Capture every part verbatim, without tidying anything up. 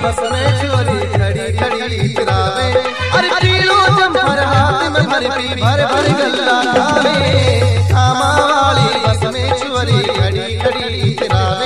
बस में चोरी खड़ी खड़ी इतरावे। अरे पीलो जम्पर हाथ में भर पी भर भर गल्ला खावे। कामा वाली बस में चोरी खड़ी खड़ी इतरावे।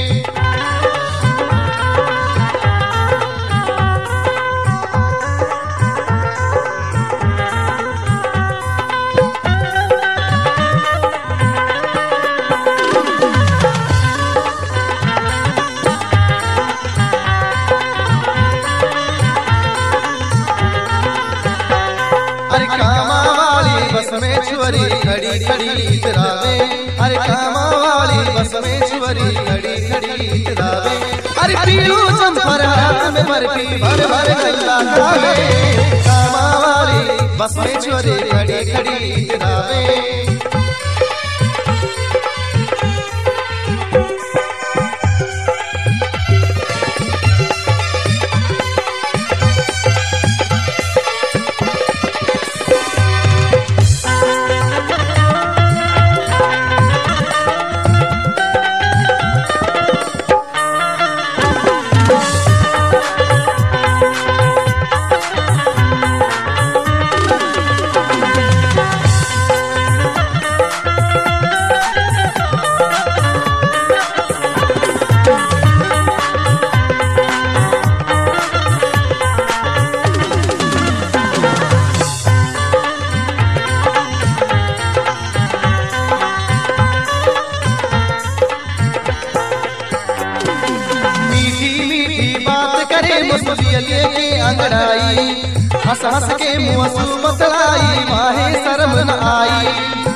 अरे कामा वाली बस में चोरी खड़ी खड़ी इतरावे। अरे कामा वाली बस में चोरी खड़ी खड़ी इतरावे। अरे पीलू जम्पर हाथ में भर पी भर भर गल्ला खावे। कामा वाली बस में चोरी खड़ी खड़ी इतरावे। मुसलिये के अंगड़ाई हंस हंस के मुँह बतलाई माहे शर्म न आई।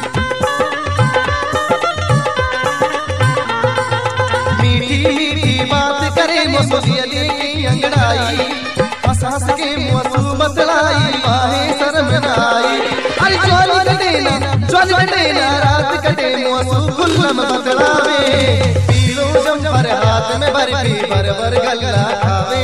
मीठी मीठी बात करे मुसलिये के अंगड़ाई हंस हंस के मुँह बतलाई माहे शर्म न आई। अरे ज्वाल कटे ना ज्वाल कटे ना रात कटे मुँह गुल्लम बतलावे। पीलो जम्पर हाथ में भर पी भर भर गल्ला खावे।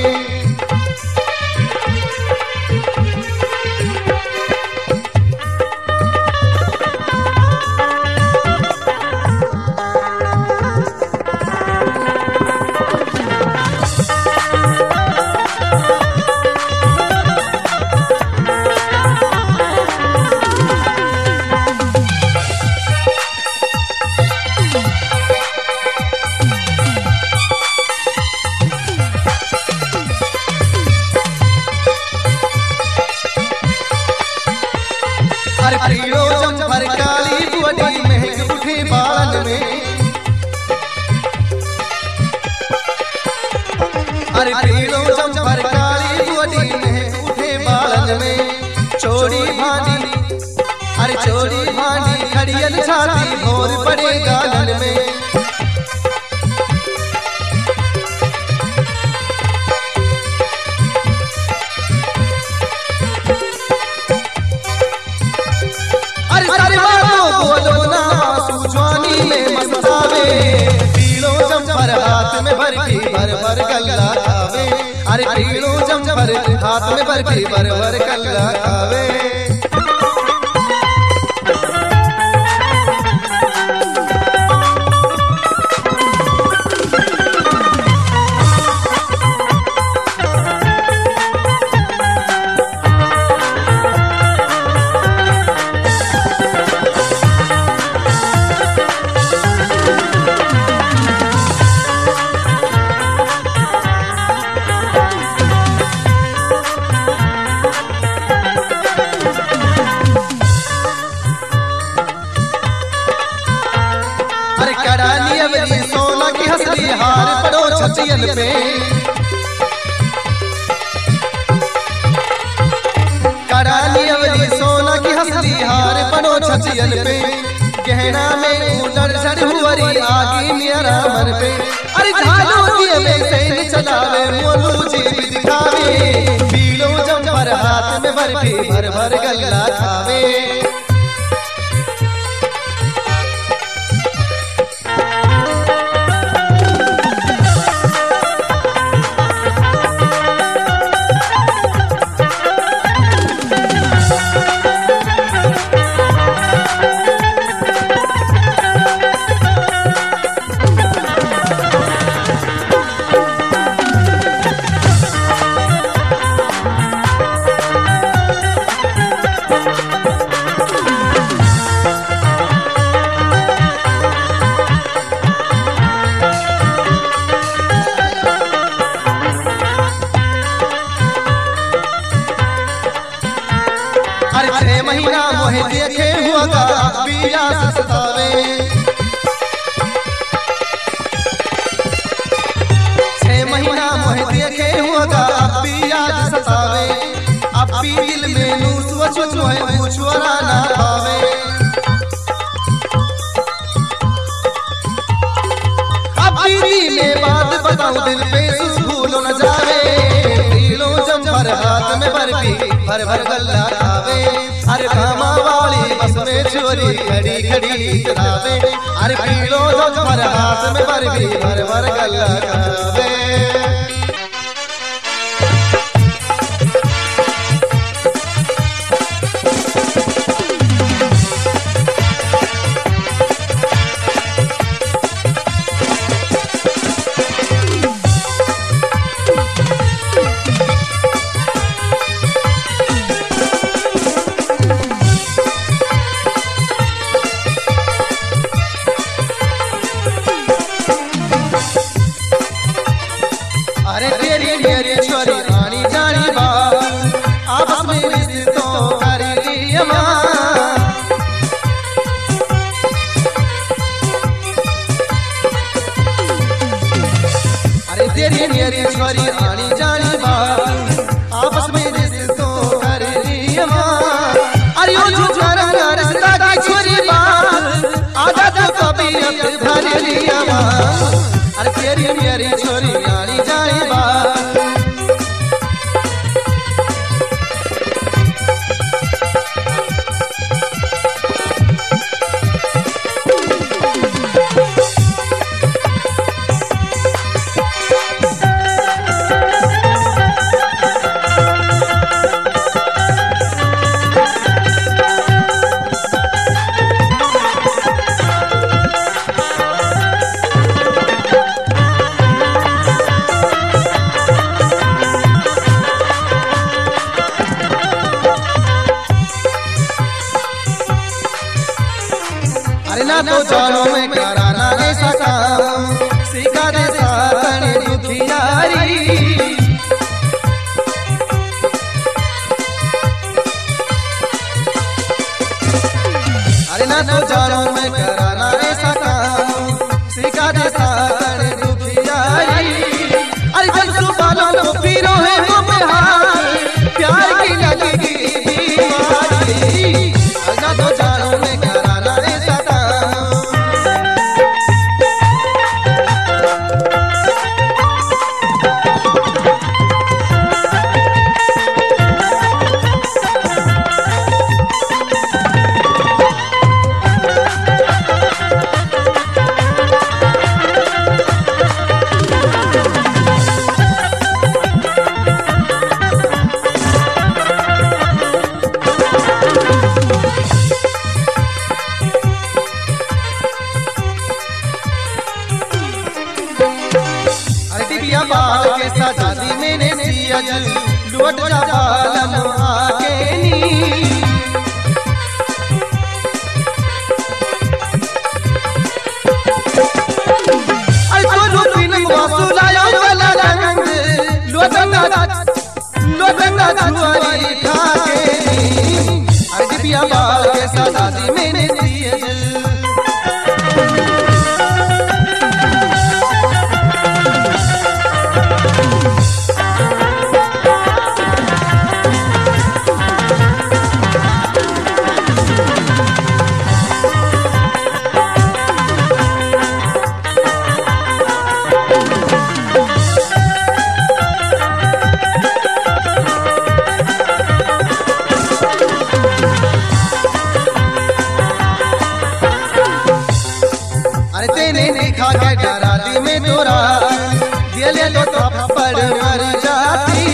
अरे पीलो जम्पर काली बुअड़ी महक उठे बाल में। अरे पीलो जम्पर काली बुअड़ी महक उठे बालन में। चोरी भांडी अरे चोरी भांडी खड़ियल छाती भोर पड़े गालन में। हाथ में भर की भर भर गल्ला खावे। अरे पीलो जम्पर हाथ में भर की भर भर गल्ला खावे। सोना की हंसली हार पड़ो छचियन पे। कराली अवली सोना की हंसली हार पड़ो छचियन पे। गहना में उजड़ झड़ हुवरी आगी मेरा मन पे। अरे झालो दिए में सैन चलावे मोलू जी दिखावे। पीलो जम्पर हाथ में भर के भर भर गल्ला खावे। प्यास सतावे। छह महीना मोह देखे होगा अब भी याद सतावे। अब भी दिल में नू सोचो मोह छोरा ना पावे। अब दीदी में बात बताऊं दिल पे भूलो न जावे। पीलो जम भर हाथ में बर्फी भर भर गल्ला खावे। अरे कामा वाली बस में चोरी खड़ी खड़ी चलावे। अरे पीलो जम भर हाथ में बर्फी भर भर गल्ला खावे। अरे तेरी मेरी छोरी आनी जानी बात आपस में रिश्तों कर लिया मां। अरे तेरी मेरी छोरी आनी जानी बात आपस में रिश्तों कर लिया मां। अरे ओ जो करना रिश्ता की छोरी बात आजा तो कबीयत भर लिया मां। अरे तेरी मेरी छोरी आनी जानी बात। अरे ना तो जानो मैं कराना ऐसा काम सिखा दे सातनी दुखियारी। अरे ना तो जानो मैं कराना ऐसा काम सिखा दे सातनी दुखियारी। अरे जब सुबालों को पीरो है वो बिहार प्यार की लगेगी बीमारी। अरे ना तो जानो मैं कराना ऐसा बाल के सजादी मैंने सियज लौट जा बालम आके नी। अरे तो रूपिन वासुलायो गला रंग लोटंगा लोटंगा जुआरी खाके नी। अरे दिव्या बाल के सजादी मैंने सियज दिखा के डरा दी में तोरा दिल तो थप्पड़ मर जाती।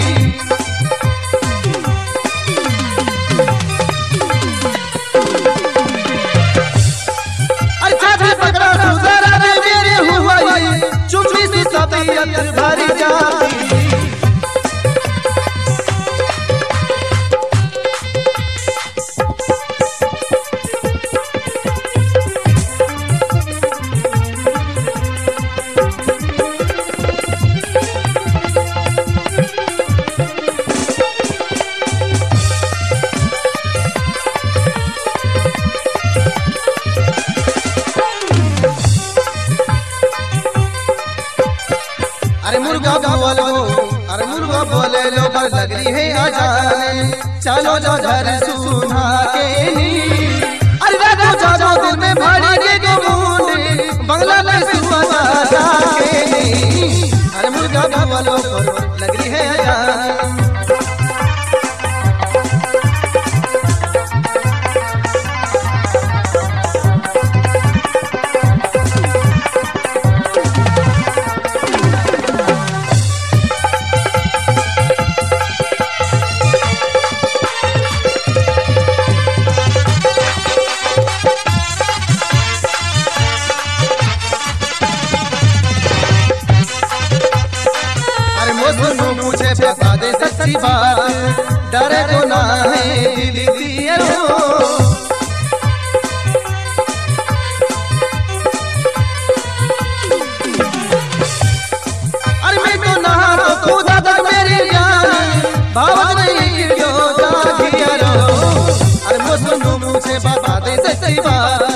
अरे छाती पकड़ा सुधरा रे मेरे हुआ चुप्पी से तबीयत भर जाती। मुर्गा बोलो अरे मुर्गा बोले लो पर लग रही है आजान चलो जो घर सुना के अरे देखो जादो दिल में भाड़ी के गोमुंड बंगला में सुआ के अरे मुर्गा बोलो पर लग रही है आजान मुझे बता दे सच्ची बात डरे तो ना है दिल दिए अरे मैं तो नहा तो खुदा तक मेरी जान भाव नहीं क्यों जागिया रो अरे मुझे मुझे बता दे सच्ची बात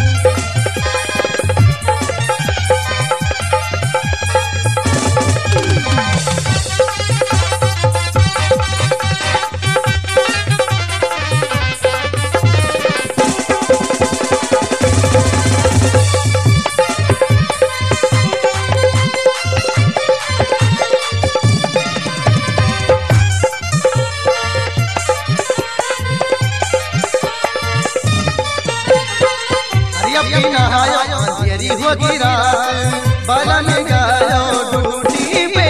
अंधेरी हो गिरा बाला में गायो डूटी पे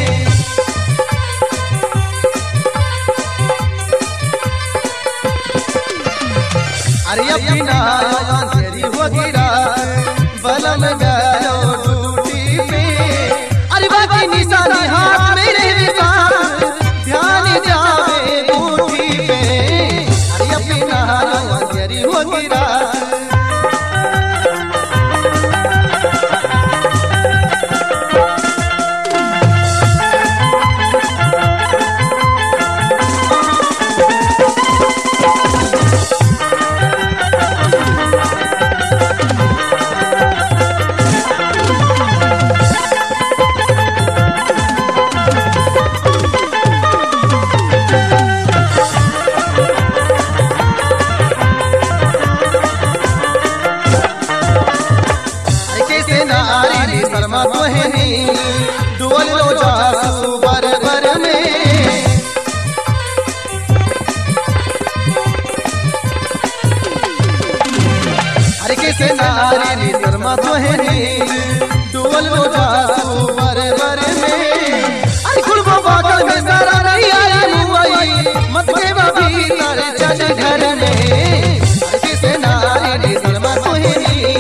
अरे अपनी अंधेरी हो गिरा बाला में गायो डूटी पे अरे बाकी निशानी हाथ मेरे ध्यान जावे डूटी पे अरे अपनी अंधेरी हो गिरा शर्मा तो है नहीं डोल लो जासू बर बर में अरे कैसे नारी शर्मा तो है नहीं डोल लो जासू बर बर में अरे कुलबो बाकल में सारा नहीं आया मुआई मत के बाबी तारे चल घर में अरे कैसे नारी शर्मा तो है नहीं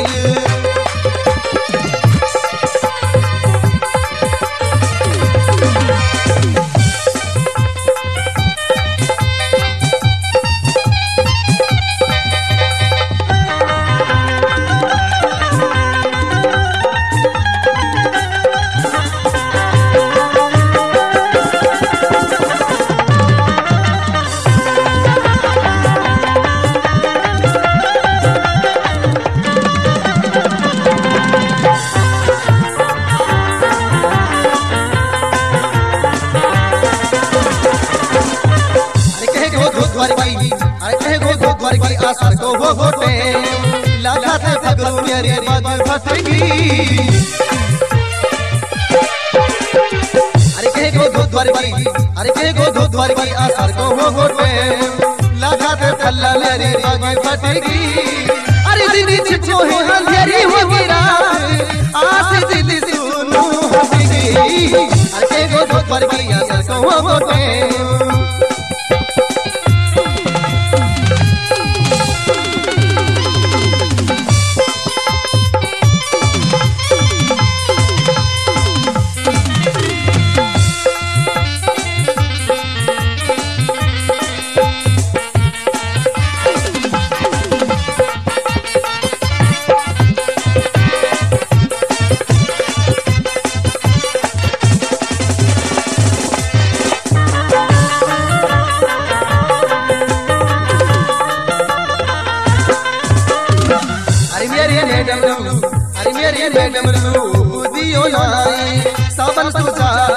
आसर को वो घोटे लाला से पगलू मेरी बात फटेगी अरे कहे को दो द्वार की अरे कहे को दो द्वार की आसर को वो घोटे लाला से पल्ला मेरी बात फटेगी अरे दिल छिपो है अंधेरी हो गिरा आस दिल सुनो हंसेगी अरे कहे को दो द्वार की आसर को वो घोटे मैडम दियो नाई सावन सुजा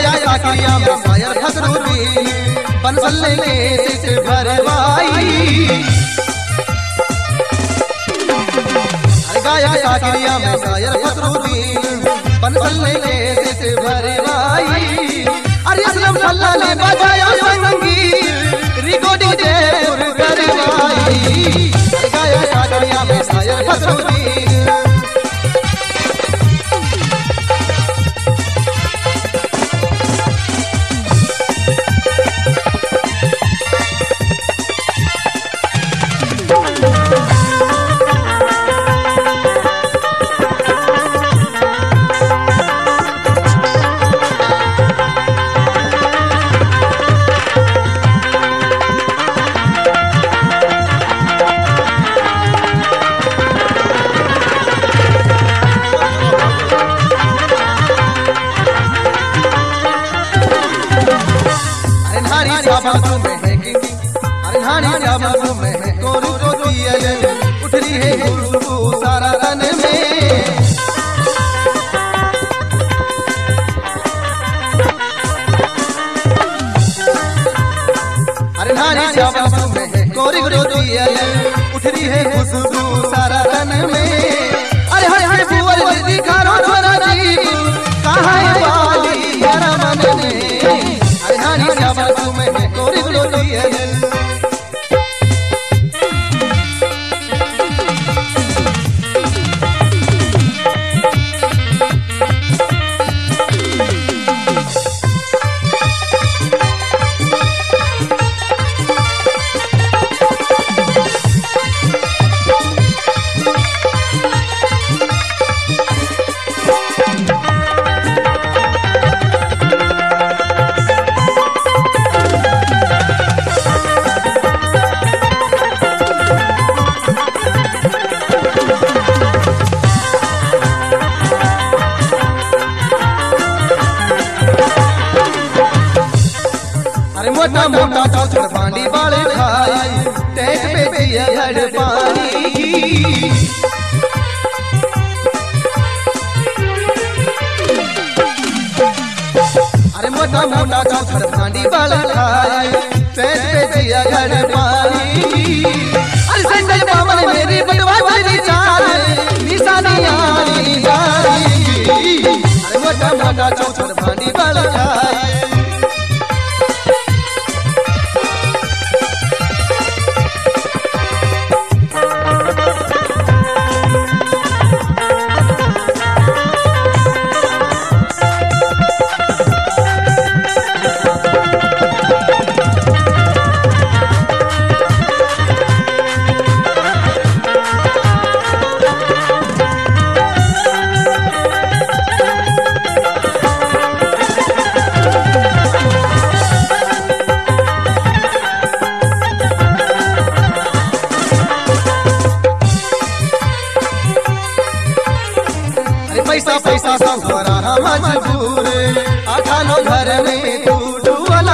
गाया साकिया में शायर फखरुद्दीन बनसले के सिर भरवाई गाया साकिया में शायर फखरुद्दीन बनसले के सिर भरवाई अरे असलम अल्लाह ने बजाया संगीत रिकॉर्डिंग जयपुर करवाई गाया साकिया में शायर फखरुद्दीन बाजू में है कि अरे हानी क्या बाजू में है कोरी कोरी है उठ रही है खुशबू सारा तन में अरे हानी क्या बाजू में है कोरी कोरी है उठ रही है खुशबू सारा तन में अरे हरे हरे बुवर दिखारो छोरा जी कहाँ है वाली यारा मन में अरे हानी क्या बाजू में है कोरी कोरी है मोटा मोटा चौचड़ पानी वाले खाई टैंक पे दिया घड़ पानी अरे मोटा मोटा चौचड़ पानी वाले खाई टैंक पे दिया घड़ पानी अरे संजय बाबा मेरी बटवा तेरी चाल निशानी यारी यारी अरे मोटा मोटा चौचड़ पानी वाले खाई पैसा पैसा सब रहा मजबूर अठानो घर में टूटू वाला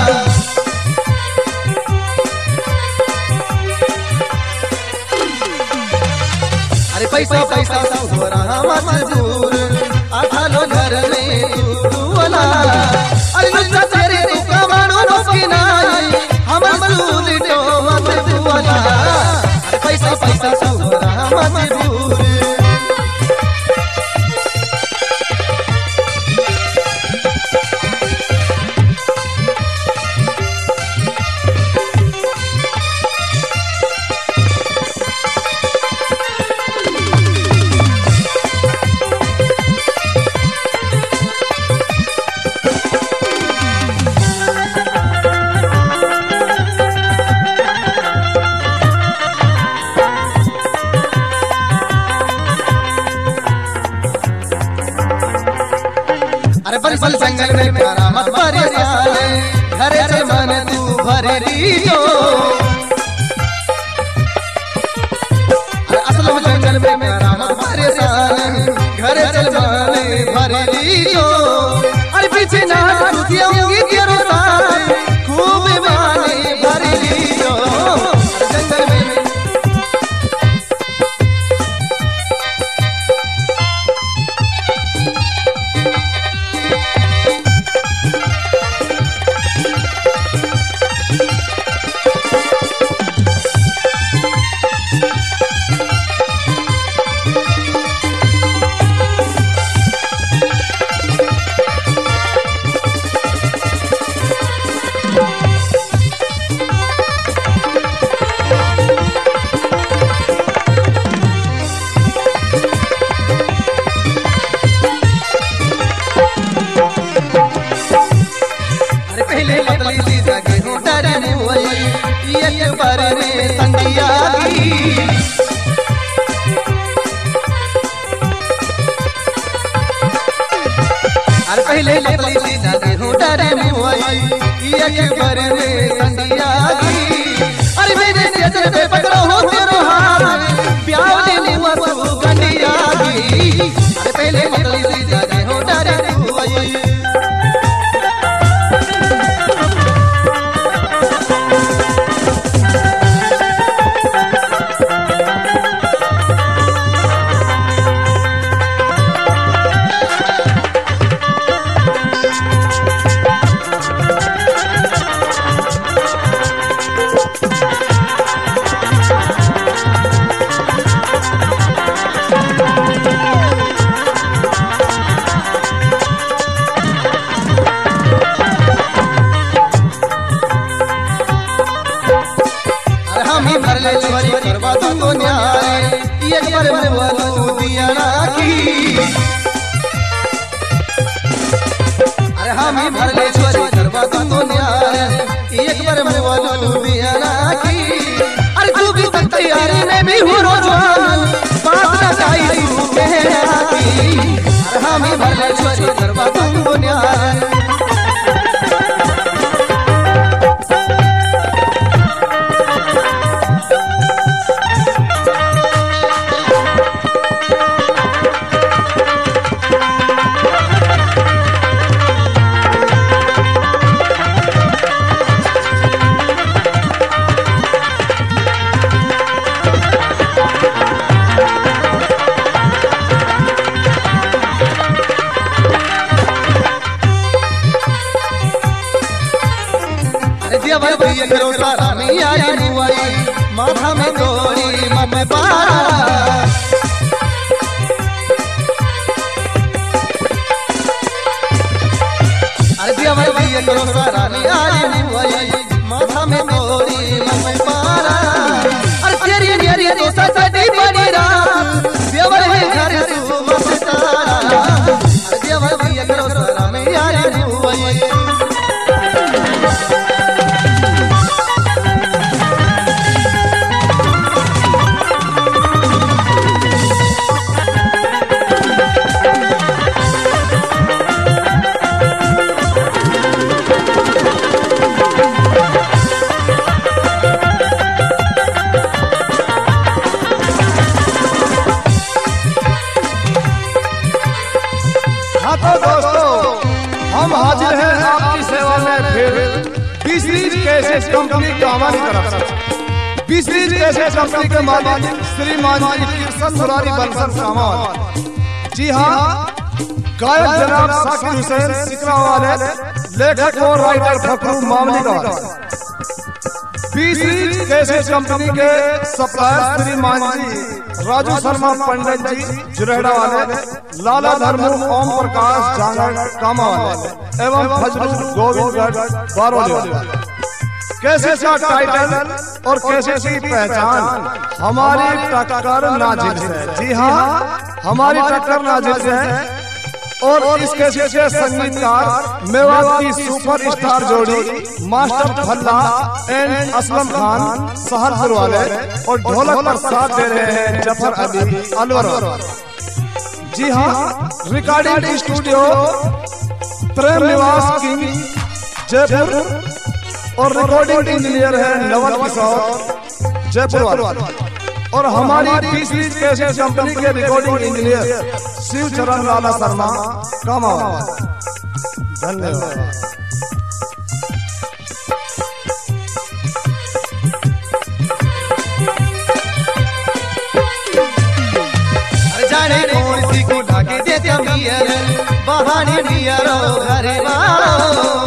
अरे पैसा पैसा सब रहा मजबूर अठानो घर में टूटू वाला अरे नुजा तेरे तू कमानो रोकी नाई हम मजबूर तो मत वाला अरे पैसा पैसा सब रहा मजबूर अरे बल बल जंगल में प्यारा मत परेशान घरे चल मन तू भरे लीजो अरे असल में जंगल में प्यारा मत परेशान घरे चल मन भरे लीजो अरे पीछे ना छूटियोंगी तेरो साथ खूब माने भरे लीजो जंगल में पहले पतली सी जगह डरे मुई एक बार में संगिया की। अरे पहले पतली सी जगह डरे मुई एक बार में संगिया की। अरे मेरे नजर पे पकड़ो हो तेरो हाथ प्यार ने मुआ तू गंडिया की। अरे पहले पतली सी जगह डरे मुई। करवा दूंगो न्याय एक बार मुआ दिया राखी। अरे हम ही भर ले छोरी करवा दूंगो न्याय एक बार मुआ दिया राखी। अरे तू भी तक तैयारी में भी हो रोजान बात न जाई तू कहना की। अरे हम ही भर ले छोरी करवा दूंगो न्याय। माथा में गोरी मन पारा। अरे दिया भाई भैया करो सारा नहीं आई हुई माथा में गोरी मन पारा। अरे तेरी मेरी तो सच्ची बड़ी रात देवर है घर तू मत तारा। अरे दिया भाई भैया करो सारा नहीं आई हुई। हम हाजिर हैं आपकी सेवा में फिर बीसरीज कैसेट कंपनी की हमारी तरफ से। बीसरीज कैसेट कंपनी के मालिक श्रीमान जी कृष्ण मुरारी बंसल सामान। जी हाँ, गायक जनाब साकिब हुसैन सिकरा वाले, लेखक और राइटर फकरू मामली का। बीसरीज कैसेट कंपनी के सप्लायर श्रीमान जी राजू शर्मा पंडित जी जुरेड़ा वाले, लाला धर्मू ओम प्रकाश जांगर कामा वाले एवं फजलू गोविंदगढ़ बारोली वाले। कैसे का टाइटल और कैसे की पहचान हमारी टक्कर नाजिर से। जी हाँ, हमारी टक्कर नाजिर से है। और इस कैसे के संगीतकार मेवात की सुपरस्टार जोड़ी मास्टर फल्ला एंड असलम खान सहारपुर वाले और ढोलक पर साथ दे रहे हैं जफर अली अलवर। जी हाँ, रिकॉर्डिंग स्टूडियो प्रेम निवास किंग जयपुर और रिकॉर्डिंग इंजीनियर है नवल किशोर जयपुर वाले। और हमारी बीसरीज कैसेट कंपनी के रिकॉर्डिंग इंजीनियर शिव चरण लाला शर्मा कामा। धन्यवाद। जाने कौन सी को ढाके देते मियर बहाने मियरो घरे वाओ।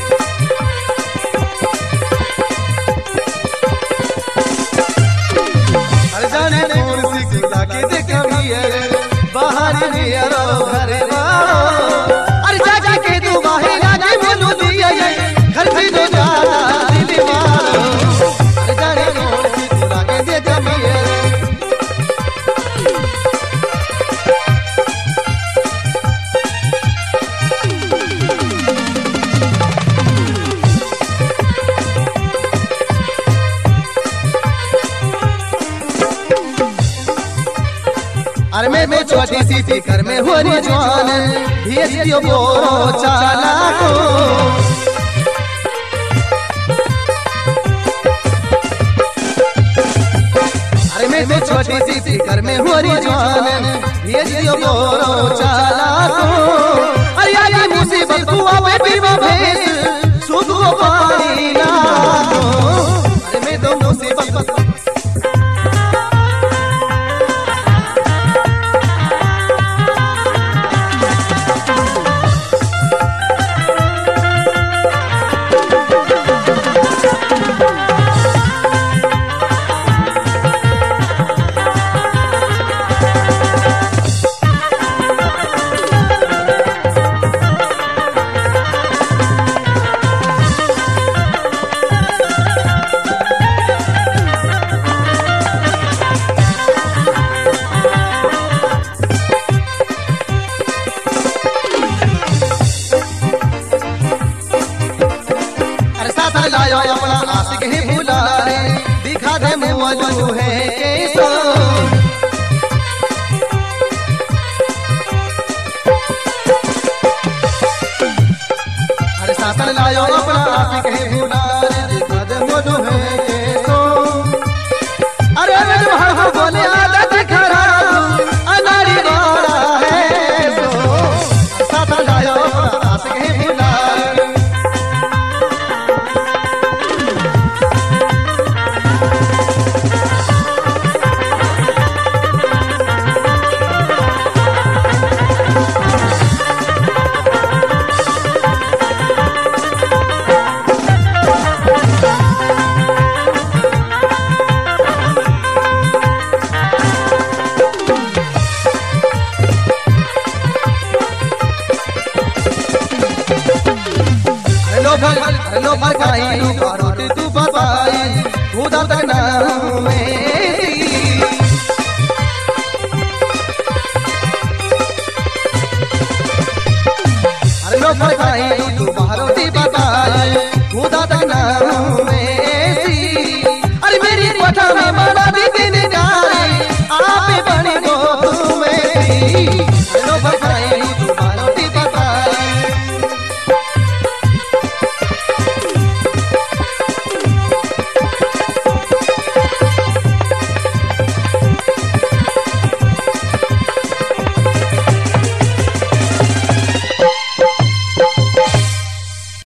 अरे जाने कौन सी को ढाके देते मियर बहाने मियरो घरे वाओ। अरे जाके के तू बाहे लागे बोलू दिया घर भी तो जाता दिल मारो। अरे जाने कौन सी को ढाके देते मियर। अरे मैं तो छोटी सी फिकर में हो रही जवान भेज दियो बोरो चाला को। अरे मैं तो छोटी सी फिकर में हो रही जवान भेज दियो बोरो चाला को। अरे ये मुसीबत कुआं पे पीवा भेस सुध को पानी ना दो। अरे मैं तो मुसीबत लायो अपना आशिक ही भुला रे दिखा दे मौजू है कैसा। अरे सासन लायो अपना आशिक ही भुला रे दिखा दे मौजू है कैसा। अरे अरे भाग बोले आदत खराब अनारी वाला है सो। सासन लायो अपना आशिक ही भुला रे लो भगाई लो बारूद तू बताई खुदा तक नाम में। अरे लो भगाई